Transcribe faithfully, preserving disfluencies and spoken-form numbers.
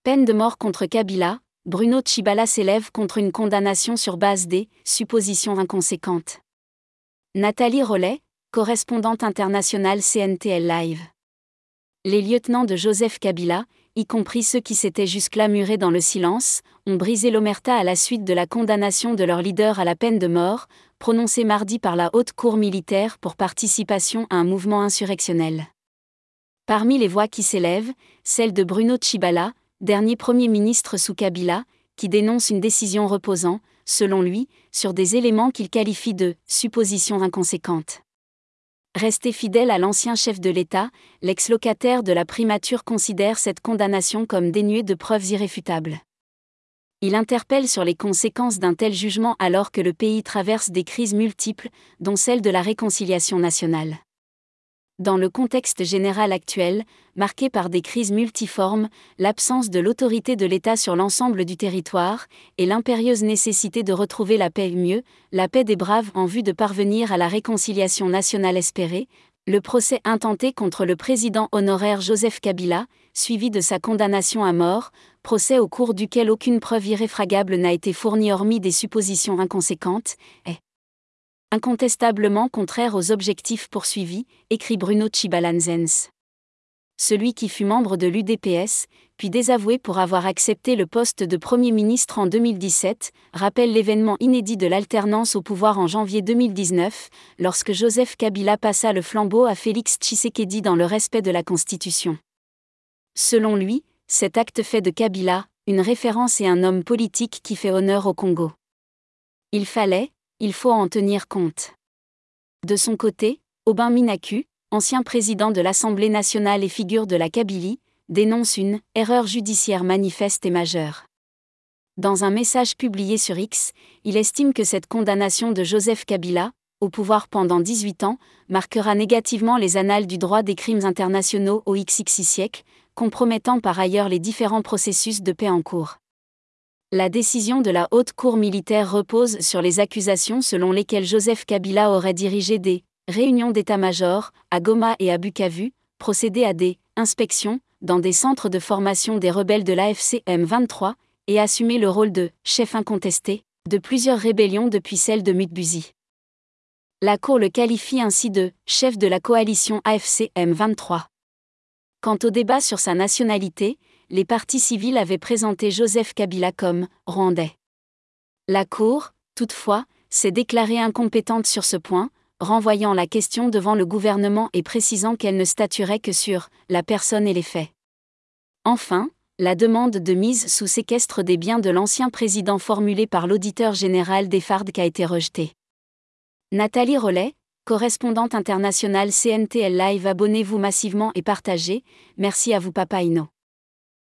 Peine de mort contre Kabila, Bruno Tchibala s'élève contre une condamnation sur base des « suppositions inconséquentes ». Nathalie Rollet, correspondante internationale C N T L Live. Les lieutenants de Joseph Kabila, y compris ceux qui s'étaient jusque-là murés dans le silence, ont brisé l'omerta à la suite de la condamnation de leur leader à la peine de mort, prononcée mardi par la Haute Cour militaire pour participation à un mouvement insurrectionnel. Parmi les voix qui s'élèvent, celle de Bruno Tchibala, dernier Premier ministre sous Kabila, qui dénonce une décision reposant, selon lui, sur des éléments qu'il qualifie de « suppositions inconséquentes ». Resté fidèle à l'ancien chef de l'État, l'ex-locataire de la primature considère cette condamnation comme dénuée de preuves irréfutables. Il interpelle sur les conséquences d'un tel jugement alors que le pays traverse des crises multiples, dont celle de la réconciliation nationale. Dans le contexte général actuel, marqué par des crises multiformes, l'absence de l'autorité de l'État sur l'ensemble du territoire, et l'impérieuse nécessité de retrouver la paix mieux, la paix des braves en vue de parvenir à la réconciliation nationale espérée, le procès intenté contre le président honoraire Joseph Kabila, suivi de sa condamnation à mort, procès au cours duquel aucune preuve irréfragable n'a été fournie hormis des suppositions inconséquentes, est incontestablement contraire aux objectifs poursuivis, écrit Bruno Tchibala Nzens. Celui qui fut membre de l'U D P S, puis désavoué pour avoir accepté le poste de Premier ministre en deux mille dix-sept, rappelle l'événement inédit de l'alternance au pouvoir en janvier deux mille dix-neuf, lorsque Joseph Kabila passa le flambeau à Félix Tshisekedi dans le respect de la Constitution. Selon lui, cet acte fait de Kabila une référence et un homme politique qui fait honneur au Congo. Il fallait, il faut en tenir compte. De son côté, Aubin Minaku, ancien président de l'Assemblée nationale et figure de la Kabylie, dénonce une « erreur judiciaire manifeste et majeure ». Dans un message publié sur X, il estime que cette condamnation de Joseph Kabila, au pouvoir pendant dix-huit ans, marquera négativement les annales du droit des crimes internationaux au vingt-et-unième siècle, compromettant par ailleurs les différents processus de paix en cours. La décision de la Haute Cour militaire repose sur les accusations selon lesquelles Joseph Kabila aurait dirigé des réunions d'état-major à Goma et à Bukavu, procédé à des inspections dans des centres de formation des rebelles de l'A F C M vingt-trois et assumé le rôle de chef incontesté de plusieurs rébellions depuis celle de Mutbuzi. La Cour le qualifie ainsi de chef de la coalition A F C M vingt-trois. Quant au débat sur sa nationalité, les partis civils avaient présenté Joseph Kabila comme « rwandais ». La Cour, toutefois, s'est déclarée incompétente sur ce point, renvoyant la question devant le gouvernement et précisant qu'elle ne statuerait que sur « la personne et les faits ». Enfin, la demande de mise sous séquestre des biens de l'ancien président formulée par l'auditeur général des F A R D C a été rejetée. Nathalie Rollet, correspondante internationale C N T L Live. Abonnez-vous massivement et partagez, merci à vous Papa Ino.